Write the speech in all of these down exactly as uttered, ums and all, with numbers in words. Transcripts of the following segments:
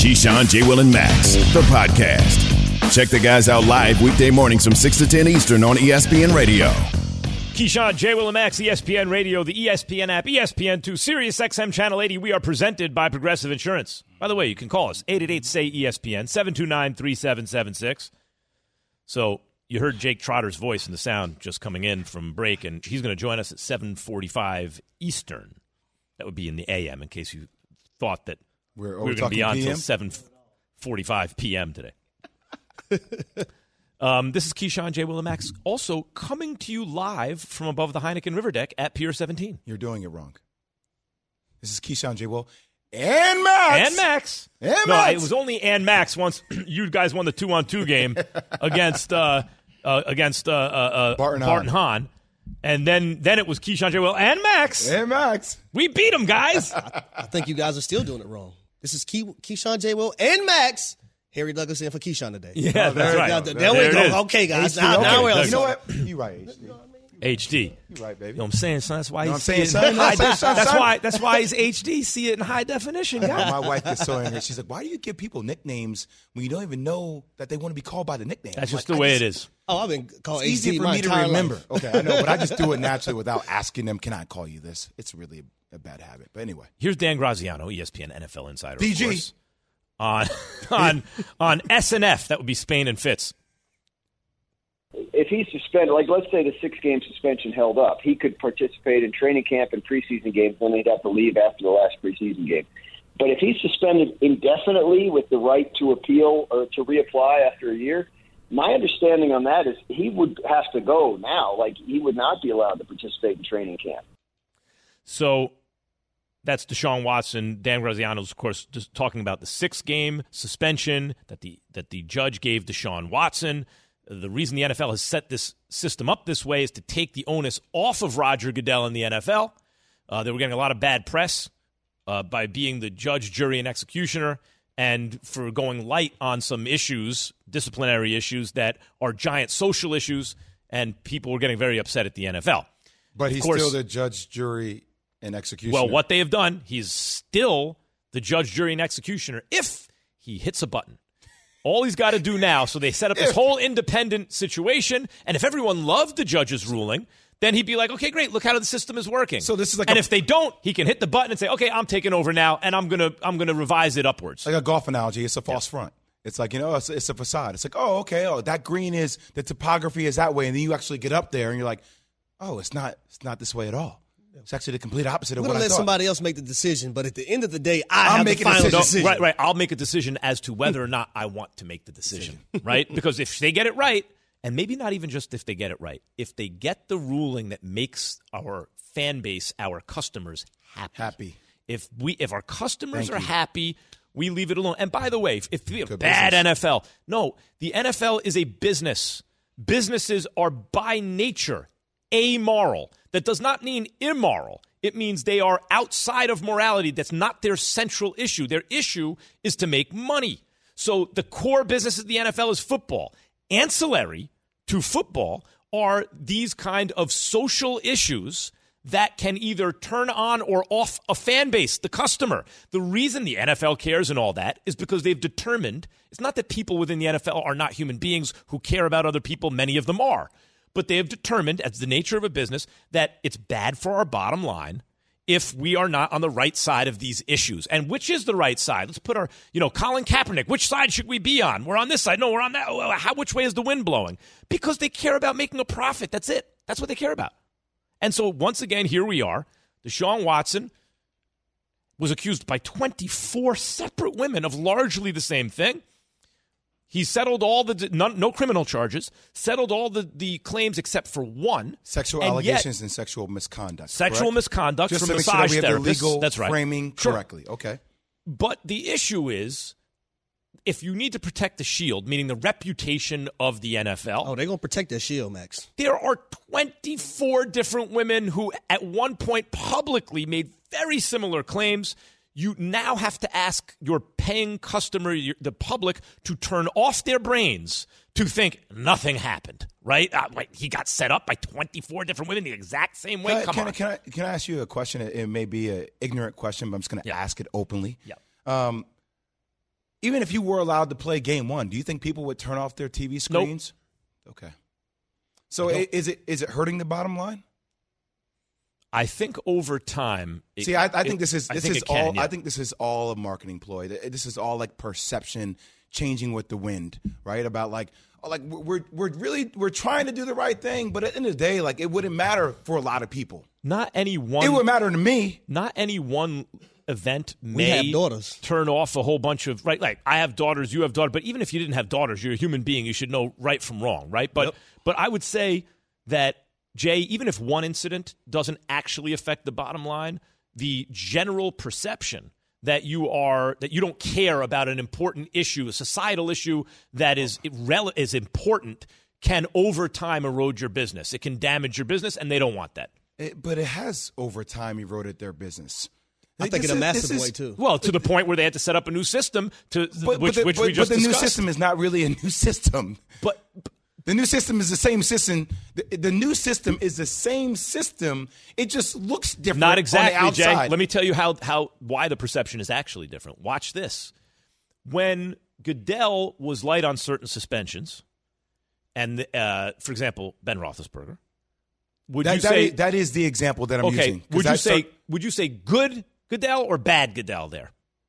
Keyshawn, J. Will, and Max, the podcast. Check the guys out live weekday mornings from six to ten Eastern on E S P N Radio. Keyshawn, J. Will, and Max, E S P N Radio, the E S P N app, E S P N two, Sirius X M Channel eighty. We are presented by Progressive Insurance. By the way, you can call us, eight eight eight, S A Y, E S P N, seven two nine, three seven seven six. So you heard Jake Trotter's voice in the sound just coming in from break, and he's going to join us at seven forty-five Eastern. That would be in the A M, in case you thought that We're, we were going to be on until seven forty-five p.m. today. um, this is Keyshawn, J. Will, and Max, also coming to you live from above the Heineken River Deck at Pier seventeen. You're doing it wrong. This is Keyshawn, J. Will, and Max. And Max. And no, Max. it was only and Max once you guys won the two-on-two game against uh, uh, against uh, uh, Barton, Barton Hahn. Hahn. And then, then it was Keyshawn, J. Will, and Max. And Max. We beat them, guys. I think you guys are still doing it wrong. This is Key, Keyshawn, J. Will, and Max. Harry Douglas in for Keyshawn today. Yeah, Oh, that's there right. you Now, go. there, There we it go. is. Okay, guys. H D, Now, okay. now we're on You know something. what? You're right, H D. H D. You're right, baby. You know what I'm saying, son? That's why know he's what I'm saying, seeing son? You know what high I'm saying, son? That's Son? why. That's why he's H D. See it in high definition, guy. My wife gets so angry. She's like, why do you give people nicknames when you don't even know that they want to be called by the nickname? That's I'm just like, the I way just, it is. Oh, I've been called It's H D easy for my me to entire remember. life. Okay, I know, but I just do it naturally without asking them, can I call you this? It's really a, a bad habit. But anyway. Here's Dan Graziano, E S P N N F L insider, D G. of course, on on on S N F. That would be Spain and Fitz. If he's suspended, like let's say the six-game suspension held up, he could participate in training camp and preseason games, then he'd have to leave after the last preseason game. But if he's suspended indefinitely with the right to appeal or to reapply after a year, my understanding on that is he would have to go now. Like, he would not be allowed to participate in training camp. So that's Deshaun Watson. Dan Graziano's, of course, just talking about the six-game suspension that the that the judge gave Deshaun Watson. The reason the N F L has set this system up this way is to take the onus off of Roger Goodell in the N F L. Uh, they were getting a lot of bad press uh, by being the judge, jury, and executioner, and for going light on some issues, disciplinary issues that are giant social issues, and people were getting very upset at the N F L. But Of he's course- still the judge, jury, and executioner. Well, what they have done, he's still the judge, jury, and executioner if he hits a button. All he's got to do now, so they set up this whole independent situation, and if everyone loved the judge's ruling, then he'd be like, okay, great, look how the system is working. So this is like and a- if they don't, he can hit the button and say, okay, I'm taking over now, and I'm gonna I'm gonna revise it upwards. Like a golf analogy, it's a false front. It's like, you know, it's, it's a facade. It's like, oh, okay, oh, that green is, the topography is that way, and then you actually get up there, and you're like, oh, it's not it's not this way at all. It's actually the complete opposite of We're what going I to let thought. somebody else make the decision, but at the end of the day, I I'm have the making a final decision. decision. Right, right. I'll make a decision as to whether or not I want to make the decision, right? Because if they get it right, and maybe not even just if they get it right, if they get the ruling that makes our fan base, our customers happy. Happy. If we, if our customers Thank are you. happy, we leave it alone. And by the way, if, if we have Good bad business. N F L, no, the N F L is a business. Businesses are by nature amoral. That does not mean immoral. It means they are outside of morality. That's not their central issue. Their issue is to make money. So the core business of the N F L is football. Ancillary to football are these kind of social issues that can either turn on or off a fan base, the customer. The reason the N F L cares and all that is because they've determined, it's not that people within the N F L are not human beings who care about other people. Many of them are. But they have determined, as the nature of a business, that it's bad for our bottom line if we are not on the right side of these issues. And which is the right side? Let's put our, you know, Colin Kaepernick, which side should we be on? We're on this side. No, we're on that. How, which way is the wind blowing? Because they care about making a profit. That's it. That's what they care about. And so once again, here we are. Deshaun Watson was accused by twenty-four separate women of largely the same thing. He settled all the, no, no criminal charges, settled all the, the claims except for one. Sexual and allegations yet, and sexual misconduct. Sexual correct? misconduct Just from to make sure that massage we have the therapists. legal That's right. framing Sure. correctly. Okay. But the issue is, if you need to protect the shield, meaning the reputation of the N F L, Oh, they're going to protect their shield, Max. there are twenty-four different women who at one point publicly made very similar claims. You now have to ask your paying customer, your, the public, to turn off their brains to think nothing happened, right? Uh, like he got set up by twenty-four different women the exact same way. Can I, Come can, on. I, can, I, can I ask you a question? It, it may be an ignorant question, but I'm just going to Yeah. ask it openly. Yeah. Um, even if you were allowed to play game one, do you think people would turn off their T V screens? Nope. Okay. So is it is it hurting the bottom line? I think over time. It, See, I, I think it, this is this I is can, all. yeah. I think this is all a marketing ploy. This is all like perception changing with the wind, right? About like, oh, like we're we're really we're trying to do the right thing, but at the end of the day, like it wouldn't matter for a lot of people. Not any one. It would matter to me. Not any one event may We have daughters. turn off a whole bunch of right. Like I have daughters, you have daughters, but even if you didn't have daughters, you're a human being. You should know right from wrong, right? But Yep. but I would say that. Jay, even if one incident doesn't actually affect the bottom line, the general perception that you are that you don't care about an important issue, a societal issue that is rel- is important, can over time erode your business. It can damage your business, and they don't want that. It, but it has over time eroded their business. I Like, think this in a is- massive this is- way too. Well, to the point where they had to set up a new system to But, which, but the, which but, we just but the discussed. new system is not really a new system. But The new system is the same system. The, the new system is the same system. It just looks different. not exactly, on the Jay. outside. Let me tell you how how why the perception is actually different. Watch this. When Goodell was light on certain suspensions, and uh, for example, Ben Roethlisberger, would That, you that say is, that is the example that I'm okay? using. 'Cause Would you that's say cer- would you say good Goodell or bad Goodell there?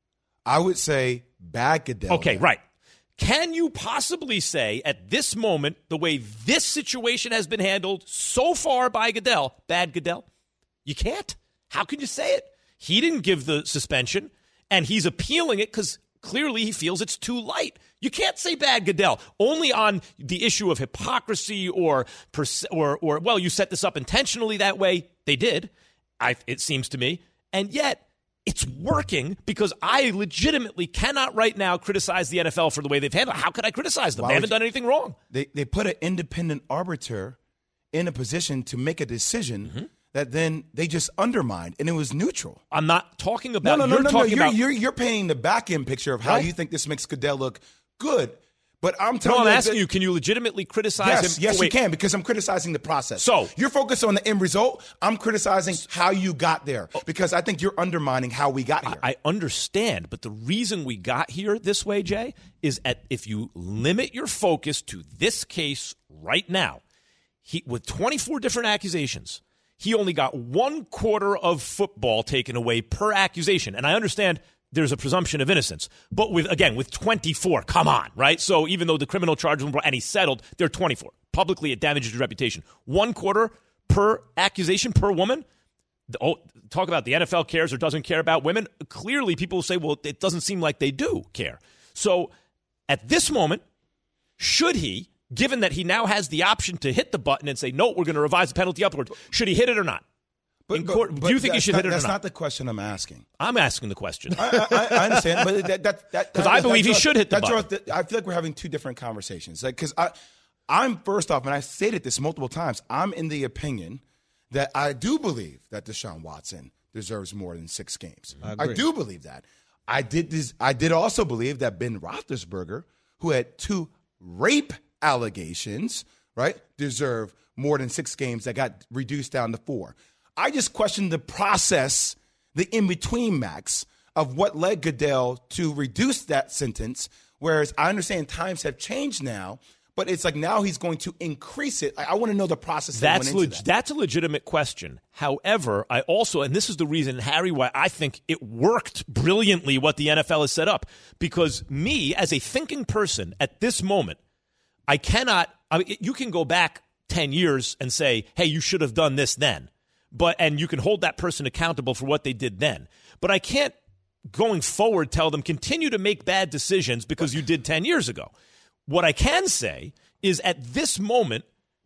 I would say bad Goodell. Okay, there. right. Can you possibly say at this moment, the way this situation has been handled so far by Goodell, bad Goodell? You can't. How can you say it? He didn't give the suspension, and he's appealing it because clearly he feels it's too light. You can't say bad Goodell. Only on the issue of hypocrisy or, pers- or, or well, you set this up intentionally that way. They did, I, it seems to me. And yet, it's working because I legitimately cannot right now criticize the N F L for the way they've handled it. How could I criticize them? Why They would haven't you- done anything wrong. They they put an independent arbiter in a position to make a decision Mm-hmm. that then they just undermined, and it was neutral. I'm not talking No, about. no, no, you're no, no. talking You're, about. you're you're painting the back end picture of how Right. you think this makes Goodell look good. But I'm no, telling I'm you, asking that- you. Can you legitimately criticize Yes, him? yes, Wait, you can, because I'm criticizing the process. So- you're focused on the end result. I'm criticizing how you got there because I think you're undermining how we got here. I understand, but the reason we got here this way, Jay, is at if you limit your focus to this case right now, he with twenty-four different accusations, he only got one quarter of football taken away per accusation. And I understand there's a presumption of innocence, but with again with twenty-four, come on, right? So even though the criminal charges were brought and he settled, there are twenty-four. Publicly, it damages your reputation. One quarter per accusation per woman. Oh, talk about the N F L cares or doesn't care about women. Clearly, people will say, well, it doesn't seem like they do care. So at this moment, should he, given that he now has the option to hit the button and say, no, we're going to revise the penalty upward, should he hit it or not? In court, do you think he that's should not, hit it or That's not? not the question I'm asking. I'm asking the question. I, I, I understand, but that that that 'Cause that- I that believe he draws- should hit the that draws button. the- I feel like we're having two different conversations. Like, because I, I'm first off, and I stated this multiple times. I'm in the opinion that I do believe that Deshaun Watson deserves more than six games. I I, agree. do believe that. I did this. I did also believe that Ben Roethlisberger, who had two rape allegations, right, deserve more than six games that got reduced down to four. I just questioned the process, the in-between, Max, of what led Goodell to reduce that sentence, whereas I understand times have changed now, but it's like now he's going to increase it. I, I want to know the process that That's went into leg- that. that's a legitimate question. However, I also, and this is the reason, Harry, why I think it worked brilliantly what the N F L has set up. Because me, as a thinking person at this moment, I cannot, I mean, you can go back ten years and say, hey, you should have done this then. But, and you can hold that person accountable for what they did then. But I can't, going forward, tell them continue to make bad decisions because you did ten years ago. What I can say is at this moment,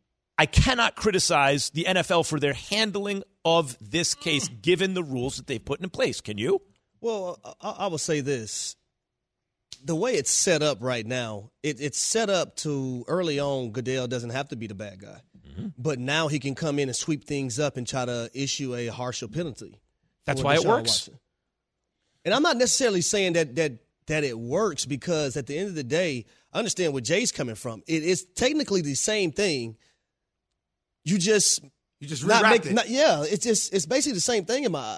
I cannot criticize the N F L for their handling of this case, given the rules that they've put in place. Can you? Well, I, I will say this. The way it's set up right now, it, it's set up to early on, Goodell doesn't have to be the bad guy. Mm-hmm. But now he can come in and sweep things up and try to issue a harsher penalty. That's for why it Deshaun works. Watson. And I'm not necessarily saying that that that it works because at the end of the day, I understand where Jay's coming from. It is technically the same thing. You just You just not rewrapped make, it. not, yeah, it's just it's basically the same thing in my eyes.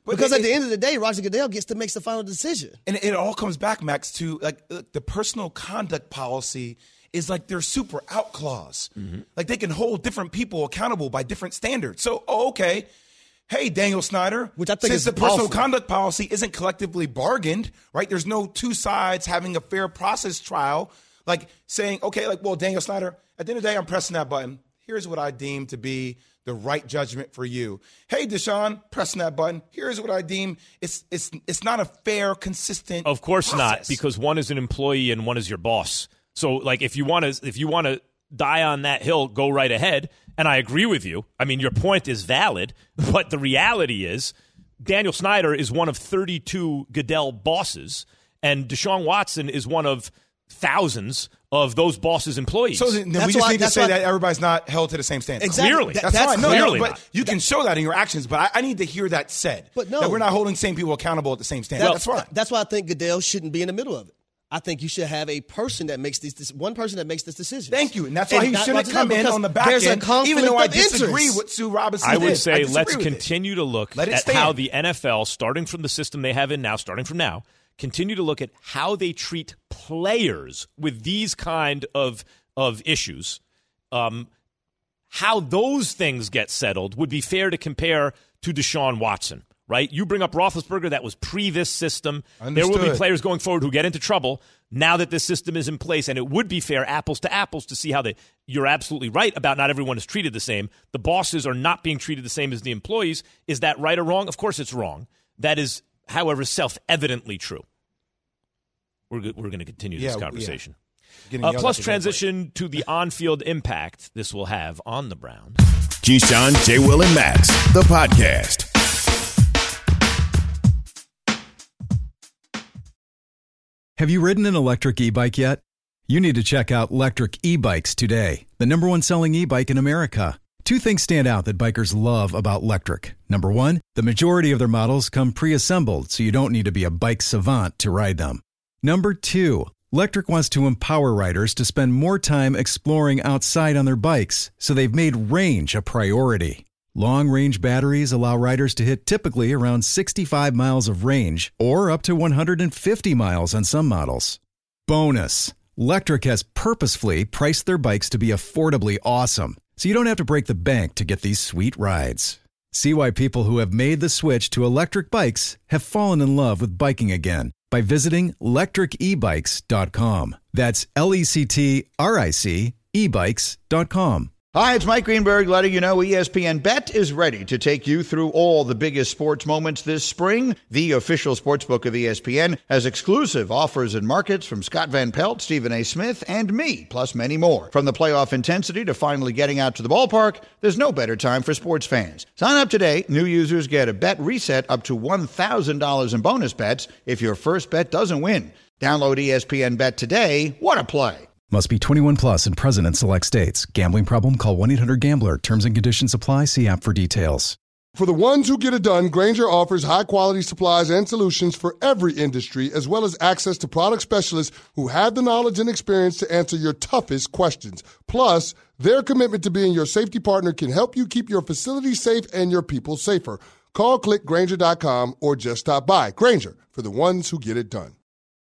But because it, at the end of the day, Roger Goodell gets to make the final decision. And it all comes back, Max, to like the personal conduct policy is like their super out clause. Mm-hmm. Like they can hold different people accountable by different standards. So, oh, okay. Hey, Daniel Snyder, which I think since is the personal awful. conduct policy isn't collectively bargained, right? There's no two sides having a fair process trial. Like saying, okay, like, well, Daniel Snyder, at the end of the day, I'm pressing that button. Here's what I deem to be the right judgment for you. Hey, Deshaun, pressing that button. Here's what I deem it's it's it's not a fair, consistent. Of course process. not, because one is an employee and one is your boss. So, like, if you want to if you want to die on that hill, go right ahead. And I agree with you. I mean, your point is valid, but the reality is Daniel Snyder is one of thirty-two Goodell bosses, and Deshaun Watson is one of thousands of those bosses' employees. So then That's we just why- need to that's say why- that everybody's not held to the same standard. Exactly. Clearly. That- That's, that's fine. No, clearly no, but not. you can show that in your actions, but I, I need to hear that said. But no. That we're not holding same people accountable at the same standard. That- That's fine. That's why I think Goodell shouldn't be in the middle of it. I think you should have a person that makes these, this one person that makes this decision. Thank you. And that's why he not shouldn't Roger come in Goodell, on the back there's a end, conflict even though I of disagree interest. with Sue Robinson. I would did. say disagree let's with it. continue to look Let it at stand. how the N F L, starting from the system they have in now, starting from now, continue to look at how they treat players with these kind of of issues. Um, how those things get settled would be fair to compare to Deshaun Watson, right? You bring up Roethlisberger, that was pre this system. There will be Understood. players going forward who get into trouble now that this system is in place, and it would be fair, apples to apples, to see how they. You're absolutely right about not everyone is treated the same. The bosses are not being treated the same as the employees. Is that right or wrong? Of course it's wrong. That is, however, self-evidently true. We're, go- we're going to continue Yeah, this yeah. conversation. Getting Uh, yelled plus at to go transition to the on-field impact this will have on the Browns. Keyshawn, J. Will, and Max, the podcast. Have you ridden an electric e-bike yet? You need to check out Electric E-Bikes today, the number one selling e-bike in America. Two things stand out that bikers love about Electric. Number one, the majority of their models come pre-assembled, so you don't need to be a bike savant to ride them. Number two, Electric wants to empower riders to spend more time exploring outside on their bikes, so they've made range a priority. Long-range batteries allow riders to hit typically around sixty-five miles of range, or up to one hundred fifty miles on some models. Bonus, Electric has purposefully priced their bikes to be affordably awesome, so you don't have to break the bank to get these sweet rides. See why people who have made the switch to electric bikes have fallen in love with biking again by visiting electric e bikes dot com. That's L E C T R I C e bikes dot com. Hi, it's Mike Greenberg letting you know E S P N Bet is ready to take you through all the biggest sports moments this spring. The official sportsbook of E S P N has exclusive offers and markets from Scott Van Pelt, Stephen A. Smith, and me, plus many more. From the playoff intensity to finally getting out to the ballpark, there's no better time for sports fans. Sign up today. New users get a bet reset up to one thousand dollars in bonus bets if your first bet doesn't win. Download E S P N Bet today. What a play. Must be twenty-one plus and present in select states. Gambling problem? Call one eight hundred gambler. Terms and conditions apply. See app for details. For the ones who get it done, Grainger offers high-quality supplies and solutions for every industry, as well as access to product specialists who have the knowledge and experience to answer your toughest questions. Plus, their commitment to being your safety partner can help you keep your facility safe and your people safer. Call, click Grainger dot com, or just stop by. Grainger, for the ones who get it done.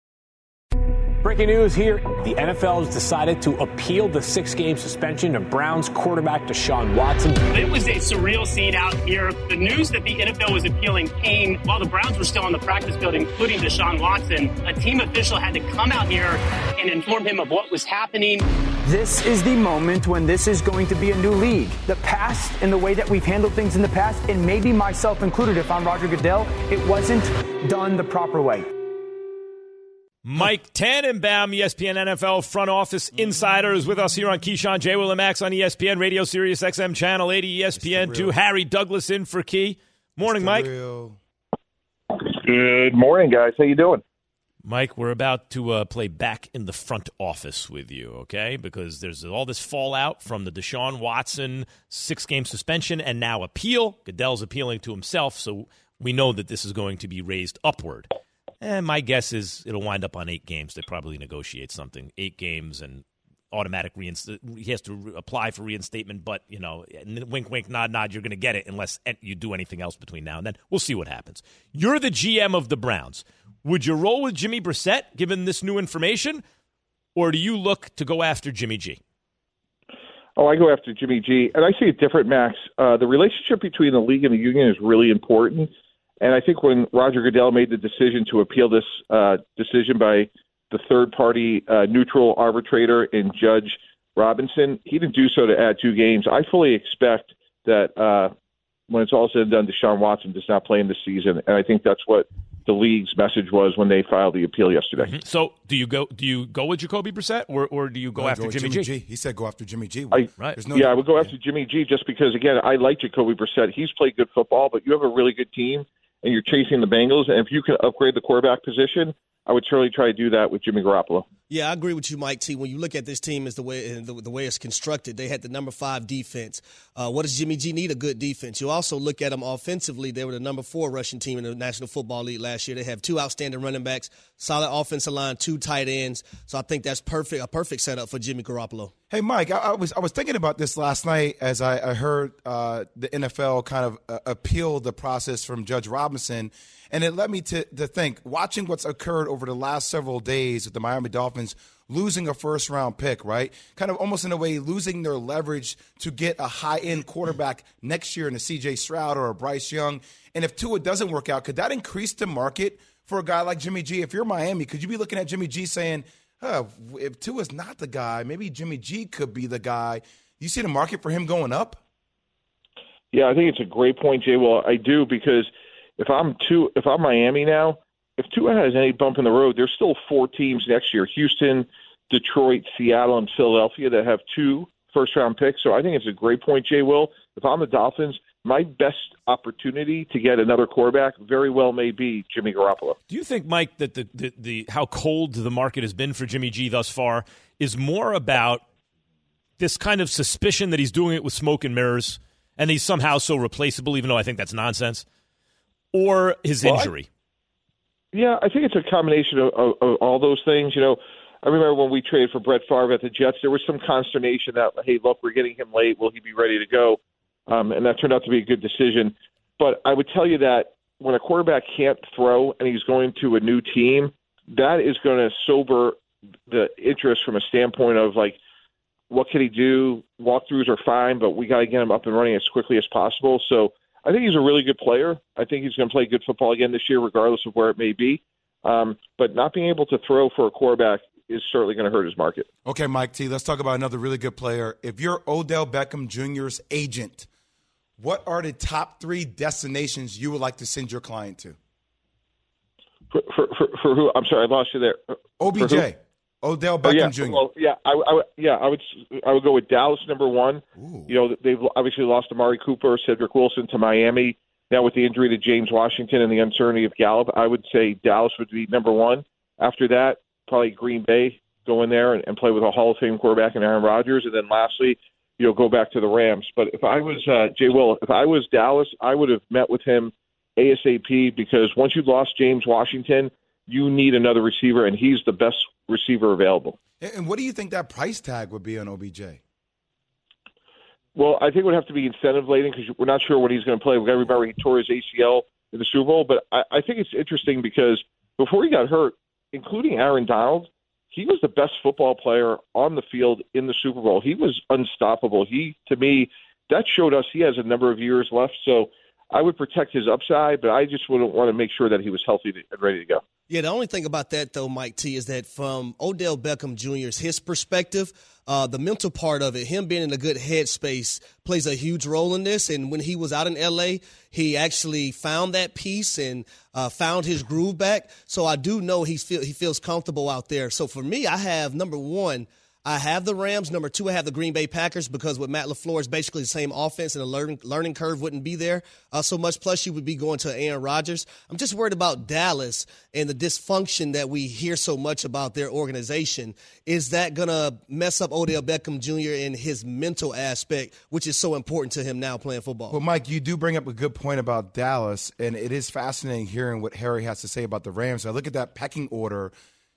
Breaking news here. The N F L has decided to appeal the six-game suspension of Browns quarterback Deshaun Watson. It was a surreal scene out here. The news that the N F L was appealing came while the Browns were still on the practice field, including Deshaun Watson. A team official had to come out here and inform him of what was happening. This is the moment when this is going to be a new league. The past and the way that we've handled things in the past, and maybe myself included if I'm Roger Goodell, it wasn't done the proper way. Mike Tannenbaum, E S P N N F L front office insider, is with us here on Keyshawn, J. Will, and Max on E S P N Radio, Sirius X M Channel eighty, E S P N two. Harry Douglas in for Key. Morning, Mike. Real. Good morning, guys. How you doing? Mike, we're about to uh, play back in the front office with you, okay? Because there's all this fallout from the Deshaun Watson six-game suspension and now appeal. Goodell's appealing to himself, so we know that this is going to be raised upward. And my guess is it'll wind up on eight games. They probably negotiate something. Eight games and automatic reinst. He has to re- apply for reinstatement, but you know, wink, wink, nod, nod. You're going to get it unless you do anything else between now and then. We'll see what happens. You're the G M of the Browns. Would you roll with Jimmy Brissett given this new information, or do you look to go after Jimmy G? Oh, I go after Jimmy G, and I see it different, Max. Uh, the relationship between the league and the union is really important, and I think when Roger Goodell made the decision to appeal this uh, decision by the third-party uh, neutral arbitrator in Judge Robinson, he didn't do so to add two games. I fully expect that uh, when it's all said and done, Deshaun Watson does not play in this season, and I think that's what the league's message was when they filed the appeal yesterday. Mm-hmm. So do you go do you go with Jacoby Brissett, or, or do you go no, after go Jimmy, Jimmy G? G? He said go after Jimmy G. I, right. No yeah, I would go after Jimmy G just because, again, I like Jacoby Brissett. He's played good football, but you have a really good team, and you're chasing the Bengals, and if you can upgrade the quarterback position, I would certainly try to do that with Jimmy Garoppolo. Yeah, I agree with you, Mike T. When you look at this team as the way the, the way it's constructed, they had the number five defense. Uh, what does Jimmy G need? A good defense. You also look at them offensively. They were the number four rushing team in the National Football League last year. They have two outstanding running backs, solid offensive line, two tight ends. So I think that's perfect, a perfect setup for Jimmy Garoppolo. Hey, Mike, I, I was I was thinking about this last night as I, I heard uh, the N F L kind of uh, appeal the process from Judge Robinson, and it led me to, to think, watching what's occurred over the last several days with the Miami Dolphins losing a first-round pick, right? Kind of almost in a way losing their leverage to get a high-end quarterback next year in a C J Stroud or a Bryce Young. And if Tua doesn't work out, could that increase the market for a guy like Jimmy G? If you're Miami, could you be looking at Jimmy G saying, huh, if Tua's not the guy, maybe Jimmy G could be the guy? You see the market for him going up? Yeah, I think it's a great point, Jay. Well, I do, because if I'm Tua, if I'm Miami now, if Tua has any bump in the road, there's still four teams next year: Houston, Detroit, Seattle, and Philadelphia that have two first-round picks. So I think it's a great point, Jay Will. If I'm the Dolphins, my best opportunity to get another quarterback very well may be Jimmy Garoppolo. Do you think, Mike, that the, the, the how cold the market has been for Jimmy G thus far is more about this kind of suspicion that he's doing it with smoke and mirrors and he's somehow so replaceable, even though I think that's nonsense, or his well, injury? I, yeah, I think it's a combination of, of, of all those things. You know, I remember when we traded for Brett Favre at the Jets, there was some consternation that, hey, look, we're getting him late. Will he be ready to go? Um, and that turned out to be a good decision. But I would tell you that when a quarterback can't throw and he's going to a new team, that is going to sober the interest from a standpoint of, like, what can he do? Walkthroughs are fine, but we got to get him up and running as quickly as possible. So I think he's a really good player. I think he's going to play good football again this year, regardless of where it may be. Um, but not being able to throw for a quarterback is certainly going to hurt his market. Okay, Mike T., let's talk about another really good player. If you're Odell Beckham Junior's agent, what are the top three destinations you would like to send your client to? For, for, for, for who? I'm sorry, I lost you there. O B J. Odell Beckham oh, yeah. Junior Well, yeah, I, I, yeah, I would, I would go with Dallas number one. Ooh. You know, they've obviously lost Amari Cooper, Cedric Wilson to Miami. Now with the injury to James Washington and the uncertainty of Gallup, I would say Dallas would be number one. After that, probably Green Bay, go in there and, and play with a Hall of Fame quarterback in Aaron Rodgers, and then lastly, you know, go back to the Rams. But if I was uh, Jay Will, if I was Dallas, I would have met with him ASAP, because once you've lost James Washington, you need another receiver, and he's the best receiver available. And what do you think that price tag would be on O B J? Well, I think it would have to be incentive laden, because we're not sure when he's going to play. We've got to remember he tore his A C L in the Super Bowl. But I, I think it's interesting because before he got hurt, including Aaron Donald, he was the best football player on the field in the Super Bowl. He was unstoppable. He, to me, that showed us he has a number of years left. So I would protect his upside, but I just wouldn't want to make sure that he was healthy and ready to go. Yeah, the only thing about that, though, Mike T., is that from Odell Beckham Junior's his perspective, uh, the mental part of it, him being in a good headspace, plays a huge role in this. And when he was out in L A, he actually found that peace and uh, found his groove back. So I do know he feel he feels comfortable out there. So for me, I have number one. I have the Rams. Number two, I have the Green Bay Packers, because with Matt LaFleur, it's basically the same offense, and the learning, learning curve wouldn't be there uh, so much. Plus, you would be going to Aaron Rodgers. I'm just worried about Dallas and the dysfunction that we hear so much about their organization. Is that going to mess up Odell Beckham Junior in his mental aspect, which is so important to him now playing football? Well, Mike, you do bring up a good point about Dallas, and it is fascinating hearing what Harry has to say about the Rams. I look at that pecking order.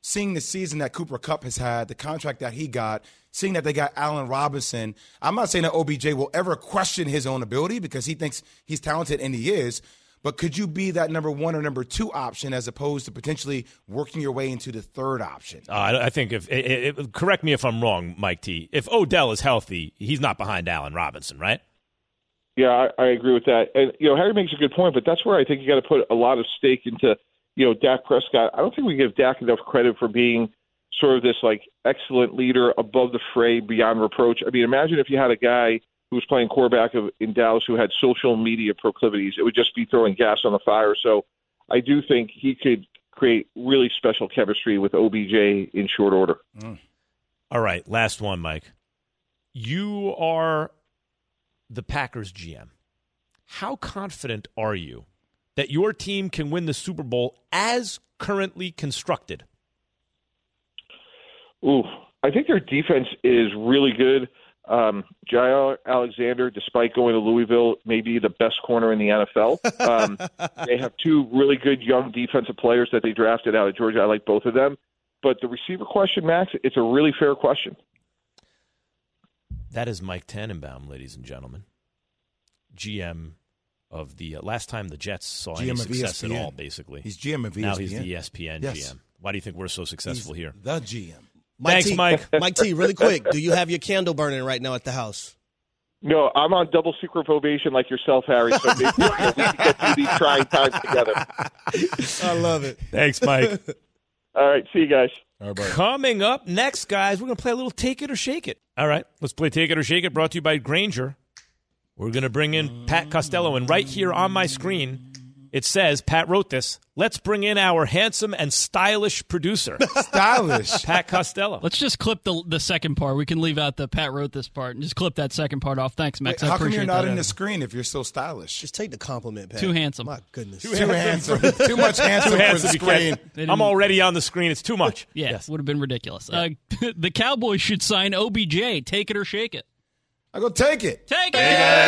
seeing the season that Cooper Kupp has had, the contract that he got, seeing that they got Allen Robinson, I'm not saying that O B J will ever question his own ability because he thinks he's talented and he is, but could you be that number one or number two option as opposed to potentially working your way into the third option? Uh, I think if it, it, correct me if I'm wrong, Mike T. If Odell is healthy, he's not behind Allen Robinson, right? Yeah, I, I agree with that. And, you know, Harry makes a good point, but that's where I think you got to put a lot of stake into, you know, Dak Prescott. I don't think we give Dak enough credit for being sort of this, like, excellent leader above the fray, beyond reproach. I mean, imagine if you had a guy who was playing quarterback of, in Dallas who had social media proclivities. It would just be throwing gas on the fire. So I do think he could create really special chemistry with O B J in short order. Mm. All right, last one, Mike. You are the Packers G M. How confident are you that your team can win the Super Bowl as currently constructed? Ooh, I think their defense is really good. Um, Jair Alexander, despite going to Louisville, may be the best corner in the N F L. Um, they have two really good young defensive players that they drafted out of Georgia. I like both of them. But the receiver question, Max, it's a really fair question. That is Mike Tannenbaum, ladies and gentlemen, G M of the uh, last time the Jets saw G M any of success E S P N. at all, basically. He's G M of E S P N. Now he's the E S P N yes. G M. Why do you think we're so successful he's here? The G M. Mike Thanks, T, Mike. Mike T, really quick, do you have your candle burning right now at the house? No, I'm on double secret probation like yourself, Harry, so maybe we can get through these trying times together. I love it. Thanks, Mike. All right, see you guys. All right, Coming up next, guys, we're going to play a little Take It or Shake It. All right, let's play Take It or Shake It, brought to you by Grainger. We're going to bring in Pat Costello, and right here on my screen, it says, Pat wrote this, let's bring in our handsome and stylish producer. Stylish. Pat Costello. Let's just clip the the second part. We can leave out the Pat wrote this part and just clip that second part off. Thanks, Max. Wait, I how come appreciate you're not that. in the screen if you're so stylish? Just take the compliment, Pat. Too handsome. My goodness. Too, too handsome. Too much handsome Too for handsome the to be screen. kept. I'm already on the screen. It's too much. Yeah, Yes. would have been ridiculous. Uh, the Cowboys should sign O B J. Take it or shake it. I go take it. Take it.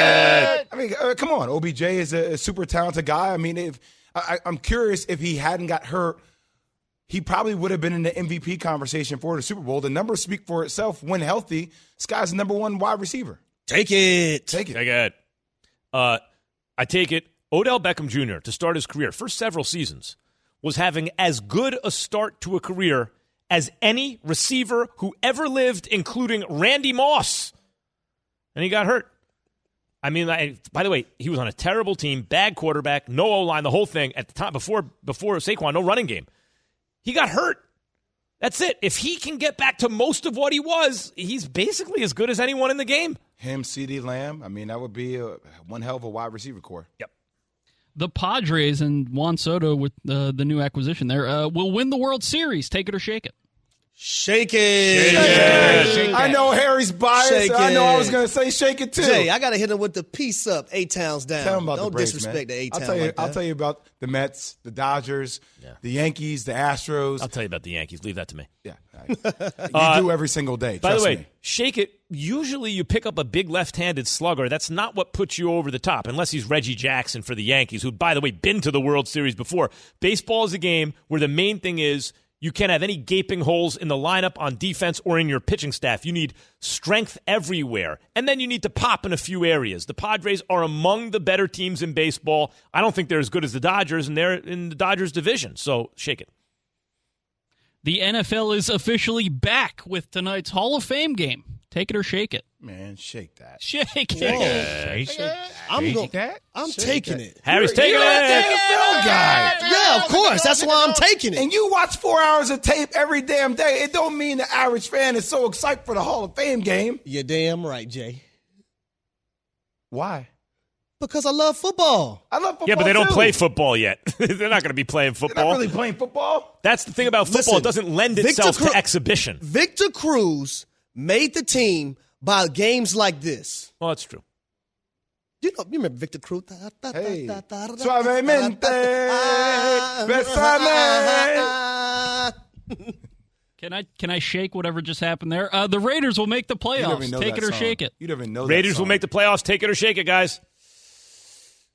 I mean, uh, come on. O B J is a, a super talented guy. I mean, if I, I'm curious if he hadn't got hurt, he probably would have been in the M V P conversation for the Super Bowl. The numbers speak for itself. When healthy, this guy's the number one wide receiver. Take it. Take it. Take it. Uh, I take it. Odell Beckham Junior, to start his career, first several seasons, was having as good a start to a career as any receiver who ever lived, including Randy Moss. And he got hurt. I mean, I, by the way, he was on a terrible team, bad quarterback, no O-line, the whole thing. At the time, before before Saquon, no running game. He got hurt. That's it. If he can get back to most of what he was, he's basically as good as anyone in the game. Him, CeeDee Lamb, I mean, that would be a, one hell of a wide receiver core. Yep. The Padres and Juan Soto with the, the new acquisition there uh, will win the World Series. Take it or shake it. Shake it. Shake it. Shake I know Harry's biased. Shake I know it. I was going to say shake it too. Jay, I got to hit him with the peace up, eight towns down. Tell him about Don't the Braves, disrespect man. the eight I'll town tell you. like I'll that. tell you about the Mets, the Dodgers, Yeah. the Yankees, the Astros. I'll tell you about the Yankees. Leave that to me. Yeah, you Uh, do every single day. By the trust way, me. shake it. Usually you pick up a big left-handed slugger. That's not what puts you over the top, unless he's Reggie Jackson for the Yankees, who, by the way, been to the World Series before. Baseball is a game where the main thing is you can't have any gaping holes in the lineup on defense or in your pitching staff. You need strength everywhere. And then you need to pop in a few areas. The Padres are among the better teams in baseball. I don't think they're as good as the Dodgers, and they're in the Dodgers division. So shake it. The N F L is officially back with tonight's Hall of Fame game. Take it or shake it. Man, shake that. Shake it. Shake Shake that. I'm, Shake go- that. I'm Shake taking that. it. Harry's You're- taking you're it. a N F L guy. Yeah, of course. That's why I'm taking it. And you watch four hours of tape every damn day. It don't mean the average fan is so excited for the Hall of Fame game. You're damn right, Jay. Why? Because I love football. I love football. Yeah, but they don't too. play football yet. They're not going to be playing They're football. not really playing football. That's the thing about football. Listen, it doesn't lend Victor itself Cru- to exhibition. Victor Cruz made the team by games like this. Well, that's true. You know, you remember Victor Cruz? Hey, suavemente, besame. Can I can I shake whatever just happened there? Uh, the Raiders will make the You don't playoffs. even know Take that it or song. shake it. You don't even know that Raiders will song. make the playoffs. Take it or shake it, guys.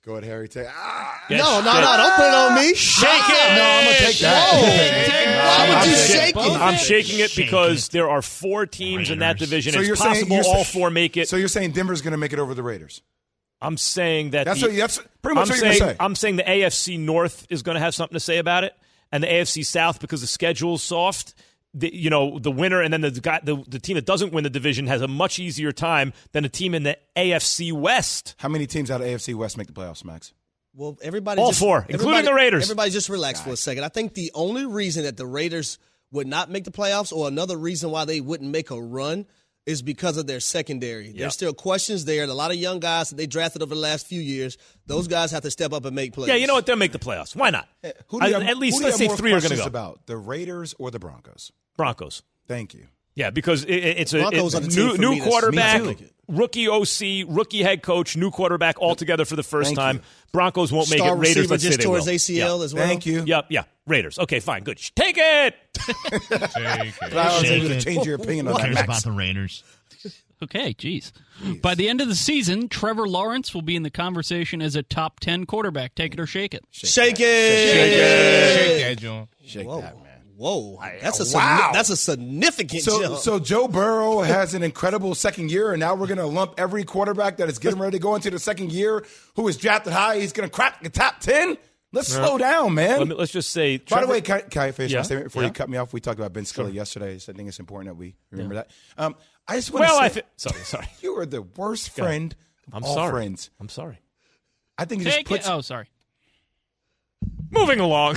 Go ahead, Harry. Take. Ah, no, no, no, no! Don't put it on me. Shake it. No, I'm gonna take that. Why would you I'm shake it? I'm shaking it Shake because it. there are four teams in that division. So It's you're saying- possible you're all sa- four make it. So you're saying Denver's going to make it over the Raiders? I'm saying that That's the, what- that's pretty much I'm what you're saying, gonna say. I'm saying the A F C North is going to have something to say about it, and the A F C South, because the schedule's soft. The, you know, the winner and then the guy, the, the team that doesn't win the division has a much easier time than a team in the A F C West. How many teams out of A F C West make the playoffs, Max? Well, everybody All just, four, including everybody- the Raiders. Everybody just relax for a second. I think the only reason that the Raiders would not make the playoffs, or another reason why they wouldn't make a run, is because of their secondary. Yep. There's still questions there. And a lot of young guys that they drafted over the last few years, those guys have to step up and make plays. Yeah, you know what? They'll make the playoffs. Why not? Who do you I- have- at least who do you let's have say more three are going to questions go. About the Raiders or the Broncos? Broncos. Thank you. Yeah, because it, it's a Broncos it's are the team new, for new me that's- quarterback, me too. rookie O C, rookie head coach, new quarterback all together for the first Thank time. you. Broncos won't make Star it. Raiders, receiver let's say just they tore will. his A C L Yeah. as well. Thank you. Yep, yeah. Raiders. Okay, fine, good. Take it. Shake it. I was Shake able to it. change your opinion on Who that, cares Max. about the Raiders? Okay, geez. By the end of the season, Trevor Lawrence will be in the conversation as a top ten quarterback. Take it or shake it. Shake it. Shake it. Shake that, John. Shake Whoa. that, man. Whoa, that's a wow. signi- that's a significant So, jump. so Joe Burrow has an incredible second year, and now we're going to lump every quarterback that is getting ready to go into the second year who is drafted high. He's going to crack the top ten. Let's No. slow down, man. Let me, let's just say. By Trevor, the way, can, I- can I finish Yeah, my statement before yeah. you cut me off? We talked about Ben Scully yesterday, so I think it's important that we remember that. Um, I just want well, to I say, fi- sorry, sorry. you are the worst Go ahead. friend of I'm all sorry. friends. I'm sorry. I think it just Take puts. it. Oh, sorry. Moving along.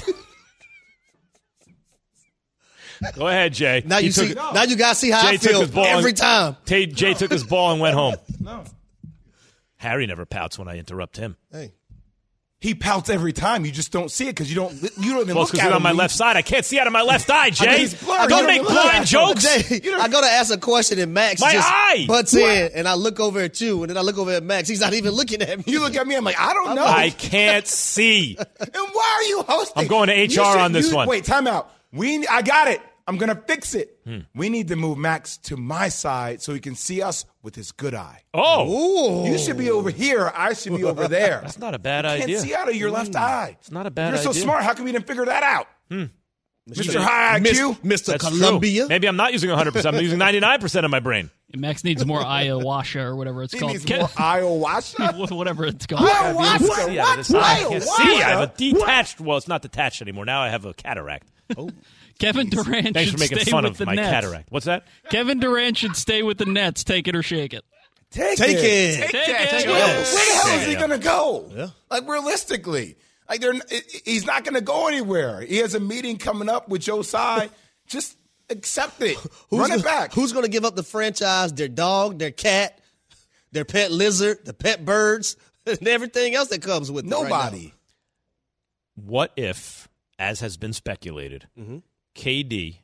Go ahead, Jay. now He you took see. it- Now you guys see how Jay I took feel his ball every and- time. Tay- Jay took his ball and went home. No. Harry never pouts when I interrupt him. Hey, He pouts every time. You just don't see it because you don't. You don't even Well, look it's because at he's him. on my You- left side. I can't see out of my left eye, Jay. he's blurry. I don't You make don't even look blind at jokes. Jay, I go to ask a question and Max My just eye! butts in, and I look over at you, and then I look over at Max. He's not even looking at me. You look at me. I'm like, I don't know. I can't see. And why are you hosting? I'm going to H R You should- on this you- one. Wait, time out. We, I got it. I'm gonna fix it. Hmm. We need to move Max to my side so he can see us with his good eye. Oh, You should be over here. I should be over there. that's not a bad Can't idea. see out of your left eye. It's not a bad You're so idea. smart. How come you didn't figure that out, Hmm. Mister High I Q? Mister That's Columbia. true. Maybe I'm not using one hundred percent. I'm using ninety-nine percent of my brain. Max needs more ayahuasca or whatever it's He called. needs more ayahuasca. whatever it's called. Ayahuasca. See out of this eye. I can't Ayahuasca? see. I have a detached. Well, it's not detached anymore. Now I have a cataract. Kevin Durant Thanks should for making stay fun with of the my Nets. cataract. What's that? Kevin Durant should stay with the Nets. Take it or shake it. Take, Take it. it. Take, Take that. it. Where, where the hell Yeah, is he yeah. going to go? Yeah. Like, realistically. Like, they're, he's not going to go anywhere. He has a meeting coming up with Joe Tsai. Just accept it. Who's Run gonna, it back. Who's going to give up the franchise, their dog, their cat, their pet lizard, the pet birds, and everything else that comes with it right now? Nobody. What if, as has been speculated, Mhm. K D,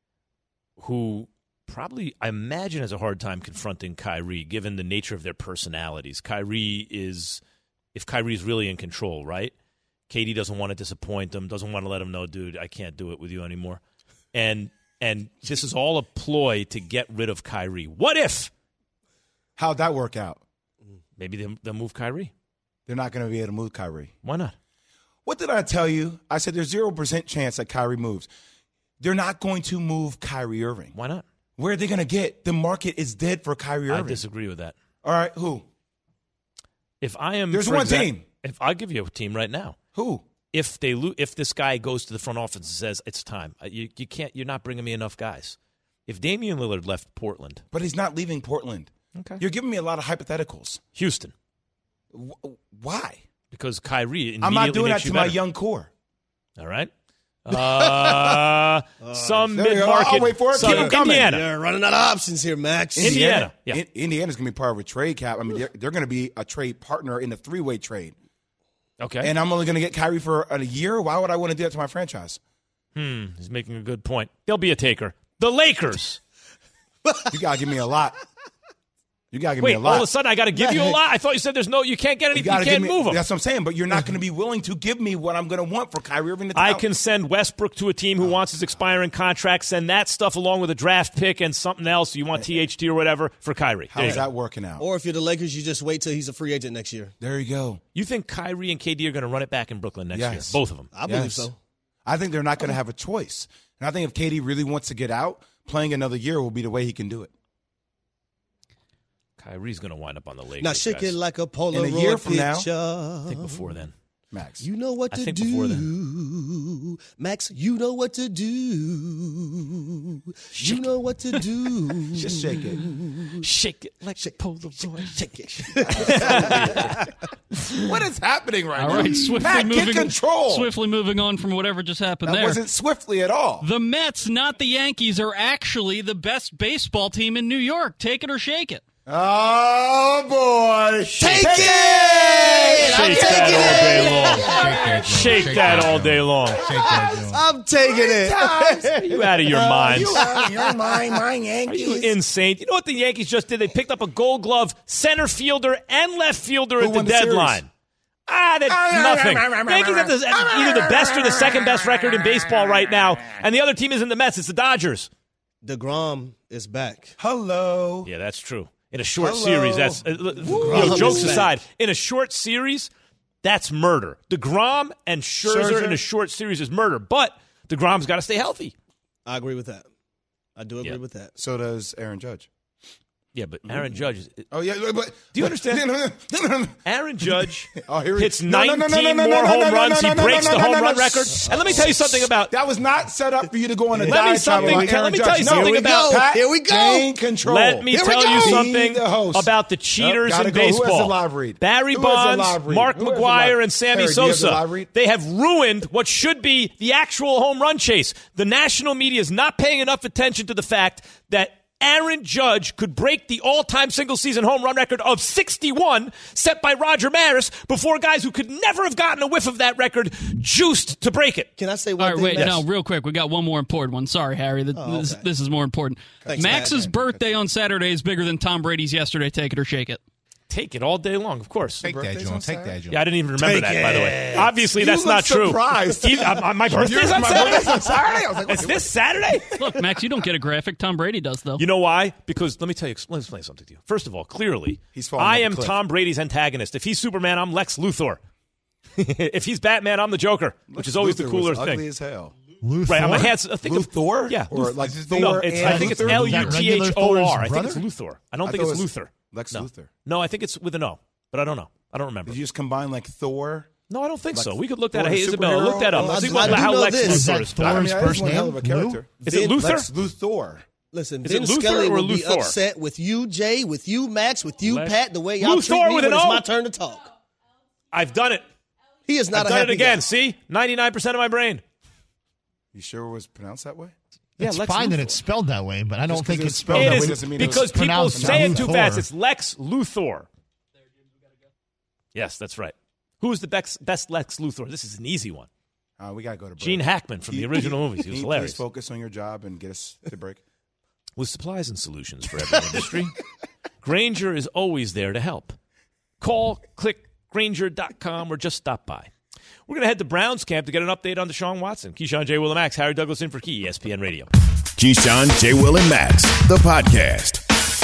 who probably, I imagine, has a hard time confronting Kyrie, given the nature of their personalities. Kyrie is, if Kyrie's really in control, right? K D doesn't want to disappoint him, doesn't want to let him know, dude, I can't do it with you anymore. And and this is all a ploy to get rid of Kyrie. What if? How'd that work out? Maybe they'll, they'll move Kyrie. They're not going to be able to move Kyrie. Why not? What did I tell you? I said there's zero percent chance that Kyrie moves. They're not going to move Kyrie Irving. Why not? Where are they going to get? The market is dead for Kyrie I Irving. disagree with that. All right, who? If I am, There's for one exa- team. If I'll give you a team right now. Who? If they lo- if this guy goes to the front office and says it's time, uh, you you can't. You're not bringing me enough guys. If Damian Lillard left Portland, But he's not leaving Portland. Okay. You're giving me a lot of hypotheticals. Houston, Wh- Why? because Kyrie immediately I'm not doing that makes to you my better. young core. All right. Uh, some there you mid go. market. I'll wait for it. some- Keep it coming. Indiana. You're running out of options here, Max. Indiana. Yeah. In- Indiana's going to be part of a trade cap. I mean, they're, they're going to be a trade partner in a three-way trade. Okay. And I'm only going to get Kyrie for a year? Why would I want to do that to my franchise? hmm. He's making a good point. They'll be a taker. The Lakers. You got to give me a lot. You got to give Wait, me a lot. all of a sudden I got to give you a lot? I thought you said there's no, you can't get anything, you, you can't me, move him. That's what I'm saying, but you're not going to be willing to give me what I'm going to want for Kyrie Irving. I can send Westbrook to a team who wants his expiring contract, send that stuff along with a draft pick and something else. You want T H T or whatever for Kyrie. How's that working out? Or if you're the Lakers, you just wait till he's a free agent next year. There you go. You think Kyrie and K D are going to run it back in Brooklyn next Yes. year? Both of them. I believe Yes. so. I think they're not going to have a choice. And I think if K D really wants to get out, playing another year will be the way he can do it. Kyrie's going to wind up on the Lakers. Now shake guys. it like a Polaroid In a year from now, picture. I think before then. Max. You know what I to think do. before then. Max, you know what to do. Shake you know what to do. Just shake it. Shake it like a Polaroid. Shake it. What is happening right All now? right, swiftly Matt, moving, get control. Swiftly moving on from whatever just happened that there. wasn't swiftly at all. The Mets, not the Yankees, are actually the best baseball team in New York. Take it or shake it. Oh, boy. Take, Take it! Shake that all day long. Shake that all day long. I'm taking it. Are you out of your minds? You're my, my Are Yankees. you insane? You know what the Yankees just did? They picked up a Gold Glove center fielder and left fielder Who at the won the deadline. series? Ah, that's nothing. Yankees have the, either the best or the second best record in baseball right now, and the other team isn't the Mets. It's the Dodgers. DeGrom is back. Hello. Yeah, that's true. In a short Hello. series, that's uh, you know, jokes aside. In a short series, that's murder. DeGrom and Scherzer, Scherzer? in a short series is murder. But DeGrom's got to stay healthy. I agree with that. I do agree Yeah. with that. So does Aaron Judge. Yeah, but Aaron Judge is. Oh, yeah. But, Do you understand? Aaron Judge oh, here we- hits No, no, no, no, nineteen no, no, more no, home no, no, runs. no, He no, breaks no, the no, home no, run no, record. shh. And let me tell you something about. That was not set up for you to go on a Let me diatribe something- about let Aaron me Judge. tell you No, something here we about- go. Pat, Here we go. gain control. Let me Here we tell go. you Be something the host. about the cheaters Nope, in gotta go. Who has the baseball. live read? Barry Who has the Bonds, live read? Mark Who has the McGwire, live- and Sammy Harry, do you have the Sosa. live read? They have ruined what should be the actual home run chase. The national media is not paying enough attention to the fact that Aaron Judge could break the all-time single-season home run record of sixty-one set by Roger Maris before guys who could never have gotten a whiff of that record juiced to break it. Can I say one All right, thing? wait, Max? no, real quick. We got one more important one. Sorry, Harry. Th- Oh, this, okay. this is more important. Thanks, Max's Matt. birthday on Saturday is bigger than Tom Brady's yesterday. Take it or shake it. Take it all day long, of course. Take that, birthday's John. on Take Saturday? that, John. Yeah, I didn't even remember Take that, by the way. it. Obviously, You that's look not true. surprised. Even- uh, my birthday's on My Saturday? birthday's on Saturday? I was like, It's what- this Saturday? Look, Max, you don't get a graphic. Tom Brady does, though. You know why? Because let me tell you, let me explain something to you. First of all, clearly, He's falling I off a am cliff. Tom Brady's antagonist. If he's Superman, I'm Lex Luthor. If he's Batman, I'm the Joker, which is always Luthor the cooler was ugly thing. as hell. Luthor? Right, I'm a handsome. I think of Luthor? Yeah, Or Luth- like Is Thor no, it's, I and think it's Luthor? L Is U that T H regular O Thor's R. I think it's brother? Luthor. I don't I think thought it's it was Luthor. Lex no. Luthor. No, I think it's with an O, but I don't know. I don't remember. Did you just combine like Thor? No, I don't think Like so. We could look that Thor up. the Hey, Isabella, superhero? look that up. Well, Let's I- see I what, do how know Lex this. Is Luthor that is. Thor? I mean, Thor's that is first one hell of a name? character. Is it Vin- Luther? Lex Luthor. Listen, Is it Vin Luthor Scully or will be Luthor? upset with you, Jay, with you, Max, with you, Lex- Pat, the way y'all Luthor treat me with when an it's O? my turn to talk. I've done it. He is not I've a done happy it again. guy. See? ninety-nine percent of my brain. You sure it was pronounced that way? Yeah, It's Lex fine that Luthor. it's spelled that way, but I don't Just 'cause think it's it's spelled spelled It that that way way. doesn't mean it was because people pronounced say it too Luthor. fast. It's Lex Luthor. Yes, that's right. Who is the best, best Lex Luthor? This is an easy one. Uh, we got to go to break. Gene Hackman from the Can- original can- movies. He was can you hilarious. Please focus on your job and get us to break. With supplies and solutions for every industry, Grainger is always there to help. Call, click, Grainger dot com, or just stop by. We're going to head to Browns camp to get an update on Deshaun Watson. Keyshawn, J. Will, and Max. Harry Douglas in for Key, E S P N Radio. Keyshawn, J. Will, and Max, the podcast.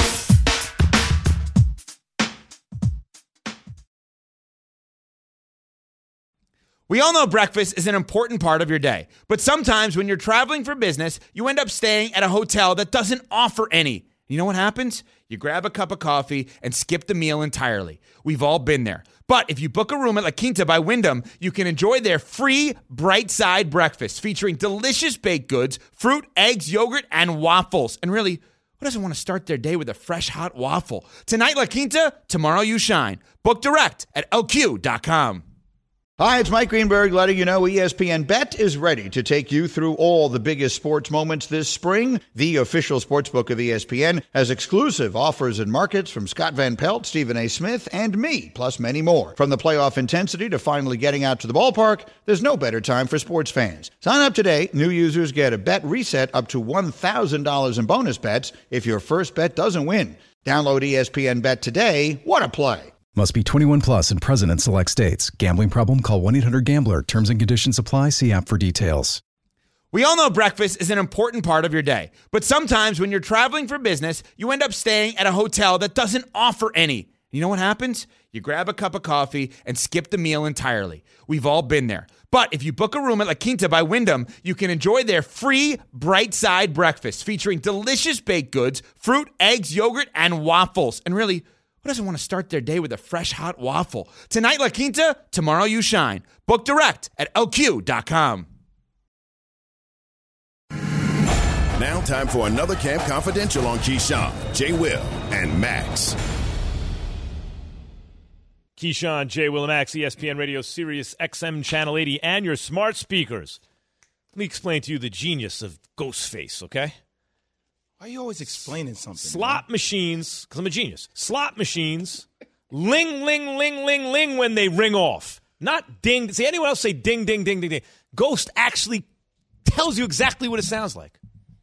We all know breakfast is an important part of your day, but sometimes when you're traveling for business, you end up staying at a hotel that doesn't offer any. You know what happens? You grab a cup of coffee and skip the meal entirely. We've all been there. But if you book a room at La Quinta by Wyndham, you can enjoy their free Bright Side breakfast featuring delicious baked goods, fruit, eggs, yogurt, and waffles. And really, who doesn't want to start their day with a fresh hot waffle? Tonight, La Quinta, tomorrow you shine. Book direct at L Q dot com. Hi, it's Mike Greenberg letting you know E S P N Bet is ready to take you through all the biggest sports moments this spring. The official sportsbook of E S P N has exclusive offers and markets from Scott Van Pelt, Stephen A. Smith, and me, plus many more. From the playoff intensity to finally getting out to the ballpark, there's no better time for sports fans. Sign up today. New users get a bet reset up to one thousand dollars in bonus bets if your first bet doesn't win. Download E S P N Bet today. What a play. Must be twenty-one plus and present in select states. Gambling problem? Call one eight hundred gambler. Terms and conditions apply. See app for details. We all know breakfast is an important part of your day, but sometimes when you're traveling for business, you end up staying at a hotel that doesn't offer any. You know what happens? You grab a cup of coffee and skip the meal entirely. We've all been there. But if you book a room at La Quinta by Wyndham, you can enjoy their free Bright Side breakfast featuring delicious baked goods, fruit, eggs, yogurt, and waffles. And really, who doesn't want to start their day with a fresh, hot waffle? Tonight, La Quinta, tomorrow you shine. Book direct at L Q dot com. Now time for another Camp Confidential on Keyshawn, J. Will, and Max. Keyshawn, J. Will, and Max, E S P N Radio, Sirius X M Channel eighty, and your smart speakers. Let me explain to you the genius of Ghostface, okay? Why are you always explaining something? Slot man? machines, because I'm a genius. Slot machines, ling, ling, ling, ling, ling when they ring off. Not ding. See, anyone else say ding, ding, ding, ding, ding. Ghost actually tells you exactly what it sounds like.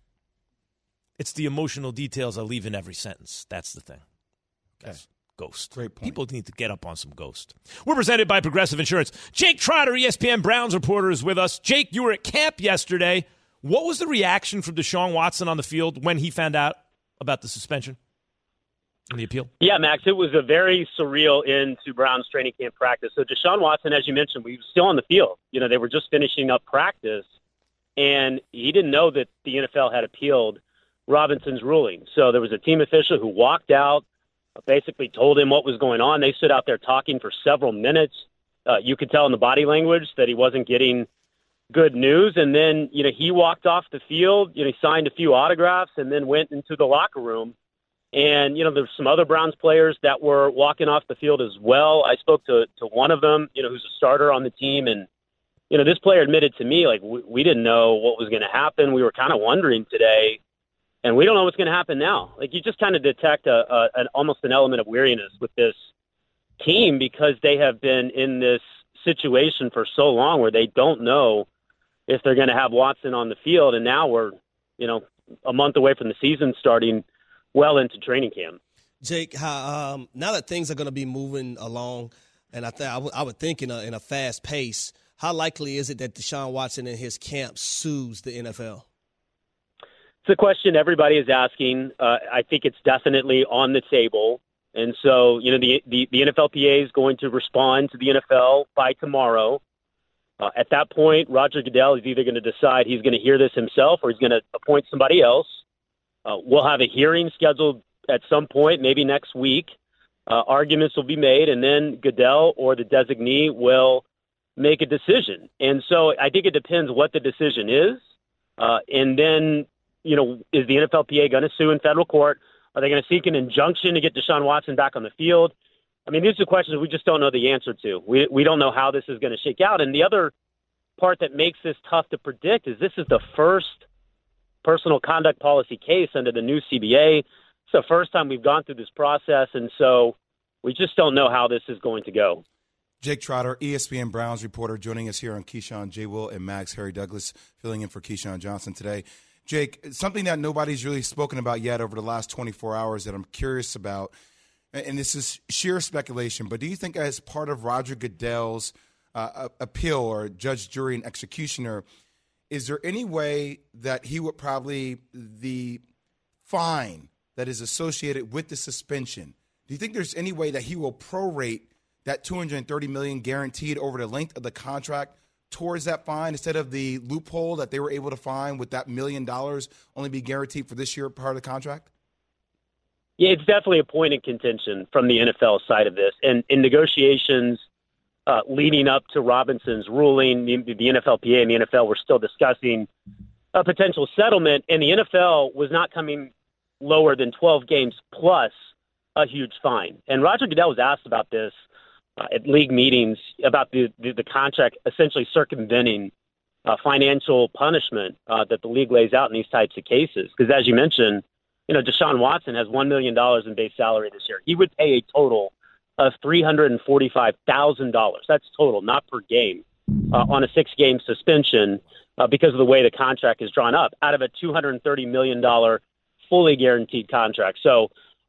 It's the emotional details I leave in every sentence. That's the thing. That's okay. Ghost. Great point. People need to get up on some Ghost. We're presented by Progressive Insurance. Jake Trotter, E S P N Browns reporter, is with us. Jake, you were at camp yesterday. What was the reaction from Deshaun Watson on the field when he found out about the suspension and the appeal? Yeah, Max, it was a very surreal end to Browns training camp practice. So Deshaun Watson, as you mentioned, he was still on the field. You know, they were just finishing up practice, and he didn't know that the N F L had appealed Robinson's ruling. So there was a team official who walked out, basically told him what was going on. They stood out there talking for several minutes. Uh, you could tell in the body language that he wasn't getting good news. And then, you know, he walked off the field, you know, he signed a few autographs and then went into the locker room. And, you know, there's some other Browns players that were walking off the field as well. I spoke to, to one of them, you know, who's a starter on the team. And, you know, this player admitted to me, like, we, we didn't know what was going to happen. We were kind of wondering today. And we don't know what's going to happen now. Like, you just kind of detect a, a an almost an element of weariness with this team because they have been in this situation for so long where they don't know if they're going to have Watson on the field. And now we're, you know, a month away from the season starting, well into training camp. Jake, how, um, now that things are going to be moving along, and I, th- I, w- I would think in a, in a fast pace, how likely is it that Deshaun Watson and his camp sues the N F L? It's a question everybody is asking. Uh, I think it's definitely on the table. And so, you know, the, the, the N F L P A is going to respond to the N F L by tomorrow. Uh, at that point, Roger Goodell is either going to decide he's going to hear this himself or he's going to appoint somebody else. Uh, we'll have a hearing scheduled at some point, maybe next week. Uh, arguments will be made, and then Goodell or the designee will make a decision. And so I think it depends what the decision is. Uh, and then, you know, is the N F L P A going to sue in federal court? Are they going to seek an injunction to get Deshaun Watson back on the field? I mean, these are questions we just don't know the answer to. We we don't know how this is going to shake out. And the other part that makes this tough to predict is this is the first personal conduct policy case under the new C B A. It's the first time we've gone through this process, and so we just don't know how this is going to go. Jake Trotter, E S P N Browns reporter, joining us here on Keyshawn, J. Will, and Max. Harry Douglas filling in for Keyshawn Johnson today. Jake, something that nobody's really spoken about yet over the last twenty-four hours that I'm curious about, and this is sheer speculation, but do you think as part of Roger Goodell's uh, appeal or judge, jury, and executioner, is there any way that he would probably, the fine that is associated with the suspension, do you think there's any way that he will prorate that two hundred thirty million dollars guaranteed over the length of the contract towards that fine instead of the loophole that they were able to find with that million dollars only be guaranteed for this year part of the contract? Yeah, it's definitely a point in contention from the N F L side of this. And in negotiations uh, leading up to Robinson's ruling, the, the N F L P A and the N F L were still discussing a potential settlement, and the N F L was not coming lower than twelve games plus a huge fine. And Roger Goodell was asked about this Uh, at league meetings about the, the, the contract essentially circumventing uh, financial punishment uh, that the league lays out in these types of cases. Because as you mentioned, you know, Deshaun Watson has one million dollars in base salary this year. He would pay a total of three hundred forty-five thousand dollars. That's total, not per game, uh, on a six-game suspension uh, because of the way the contract is drawn up out of a two hundred thirty million dollars fully guaranteed contract. So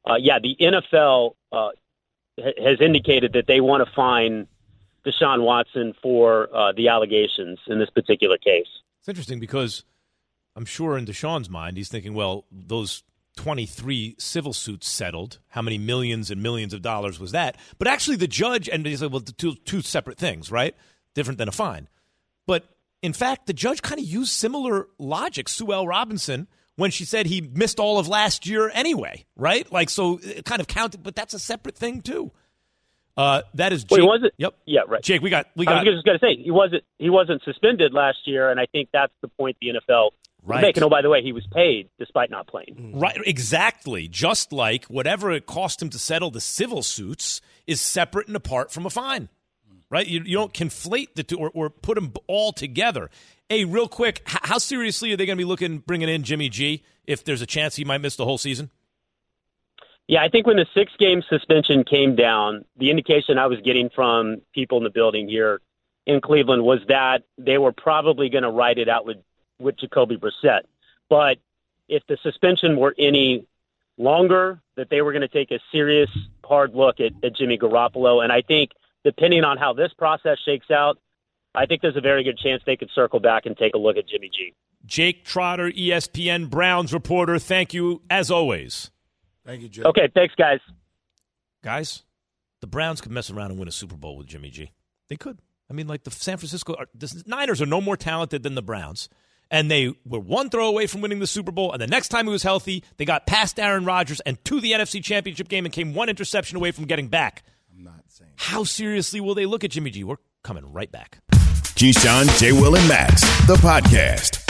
uh, yeah, the N F L uh, has indicated that they want to fine Deshaun Watson for uh, the allegations in this particular case. It's interesting because I'm sure in Deshaun's mind, he's thinking, well, those twenty-three civil suits settled. How many millions and millions of dollars was that? But actually the judge, and he said, well, two, two separate things, right? Different than a fine. But in fact, the judge kind of used similar logic, Sue L. Robinson, when she said he missed all of last year anyway, right? Like, so it kind of counted, but that's a separate thing too. Uh, that is Jake. Well, he wasn't. Yep. Yeah, right. Jake, we got. We got. I was just going to say he wasn't. He wasn't suspended last year, and I think that's the point the N F L Right. was making. Oh, by the way, he was paid despite not playing. Right. Exactly. Just like whatever it cost him to settle the civil suits is separate and apart from a fine. Right. You, you don't conflate the two or, or put them all together. Hey, real quick, h- how seriously are they going to be looking bringing in Jimmy G if there's a chance he might miss the whole season? Yeah, I think when the six-game suspension came down, the indication I was getting from people in the building here in Cleveland was that they were probably going to ride it out with, with Jacoby Brissett. But if the suspension were any longer, that they were going to take a serious, hard look at, at Jimmy Garoppolo. And I think depending on how this process shakes out, I think there's a very good chance they could circle back and take a look at Jimmy G. Jake Trotter, E S P N Browns reporter, thank you as always. Thank you, Jay. Okay, thanks, guys. Guys, the Browns could mess around and win a Super Bowl with Jimmy G. They could. I mean, like the San Francisco the Niners are no more talented than the Browns, and they were one throw away from winning the Super Bowl, and the next time he was healthy, they got past Aaron Rodgers and to the N F C Championship game and came one interception away from getting back. I'm not saying. How seriously will they look at Jimmy G? We're coming right back. Keyshawn, J. Will, and Max, the podcast.